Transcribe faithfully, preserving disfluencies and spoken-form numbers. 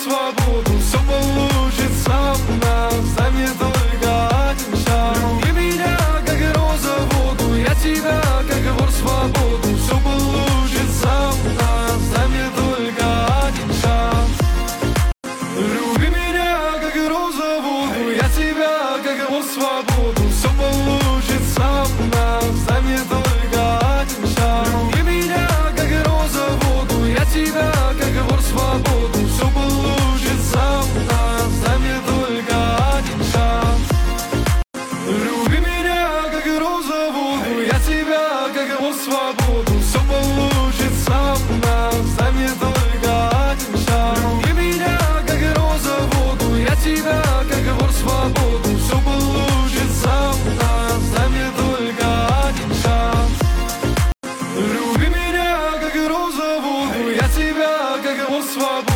свободу. Все получится у нас, дай мне только один шаг. Люби меня, как и роза воду, я тебя, как и вор, свободу. Все получится у нас, дай мне только один шаг. Люби меня, как и роза воду, я тебя, как и вор, свободу. Все получится у нас, дай мне только один шаг. Люби меня, как и роза воду, я тебя, как и вор, свободу. Все получится у нас, дай мне только один шаг. Люби меня, как и роза воду, я тебя, как и вор, свободу. Все получится у нас, дай мне только один шаг. Люби меня, как и роза воду, я тебя, как и вор, свободу. Все получится у нас, дай мне только один шаг. Люби меня, как и роза воду, я тебя, как и вор, свободу.